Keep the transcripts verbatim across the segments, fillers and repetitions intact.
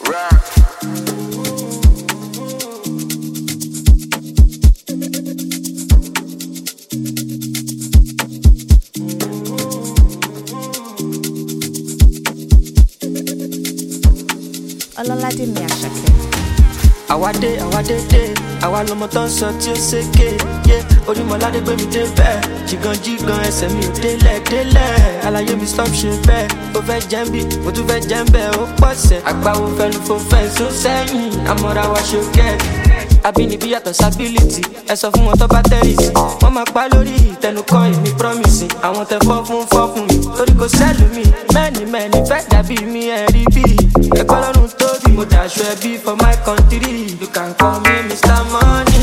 Ọlọ́ládé mi Àṣàkẹ́. Àwa dé, àwa dé dé, àwa lọmọ tó ń sọ tí ó ṣèké. Orímọ̀ládé gbé mi dé bẹ́ẹ̀, jìgàn jìgàn ẹsẹ̀ mi ò délẹ̀ délẹ̀. Àlàyé mi stop ṣe bẹ́ẹ̀, ó fẹ́ jẹ́ ń bì, mo tún fẹ́ jẹ́ ń bẹ́ẹ̀, ó pọ̀ sẹ̀. Àgbáwo fẹ́nu fò fẹ́ sún sẹ́yìn, àmọ́ra wa ṣe kẹ́ẹ̀kì. Abínibí yàtọ̀ sábílìtì, ẹ sọ fún wọn tó bá tẹ́rìsì. Wọ́n máa pa lórí ìtẹnukọ́ èmi promise. Àwọn tẹ fọ́ fún fọ́ fún mi, torí kò sẹ́lù mi. Mẹ́ni mẹ́ni fẹ́ dàbí mi ẹ̀rí bí. Ẹ̀kọ́ lọ́rùn tóbi, mo dàṣọ ẹbí for my country. You can call me Mister Money.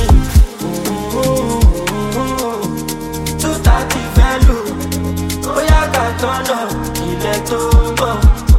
Two thirty value, bóyá ká tọ́nà ilẹ̀ tó ń bọ̀.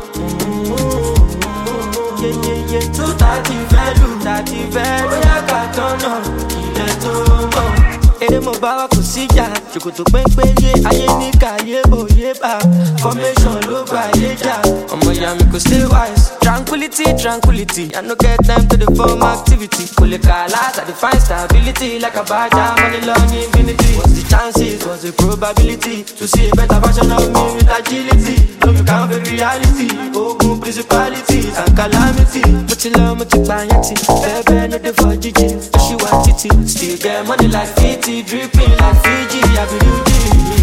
Two thirty value, thirty value, bóyá ká tọ́nà ilẹ̀ tó ń bọ̀. Èrè mo bá wa kò síjà, ṣòkòtò péńpéye, ayé ní kàyé òye bá. Formation ló gba ayé jà, ọmọ ìyá mi kò stay wise. Tranquility, tranquility, I no get time to the form activity. Kò lè kà láti define stability, like a badger, money long infinity. What's the chances, what's the probability, to see a better version of me with agility? No, you can't fake reality, ogun principalities and calamity. Mo ti lọ, mo ti pààyàn tì, bẹ́ẹ̀ bẹ́ẹ̀ no dey for jíjí. Oṣìwà títì, still get money like fifty, dripping like Fiji, Abiruji.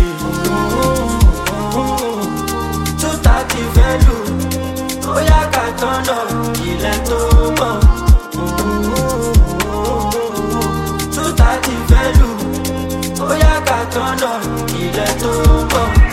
Two thirty value, bóyá ká tọ́nà ilẹ̀ tó ń bọ̀. Two thirty value, bóyá ká tọ́nà ilẹ̀ tó ń bọ̀.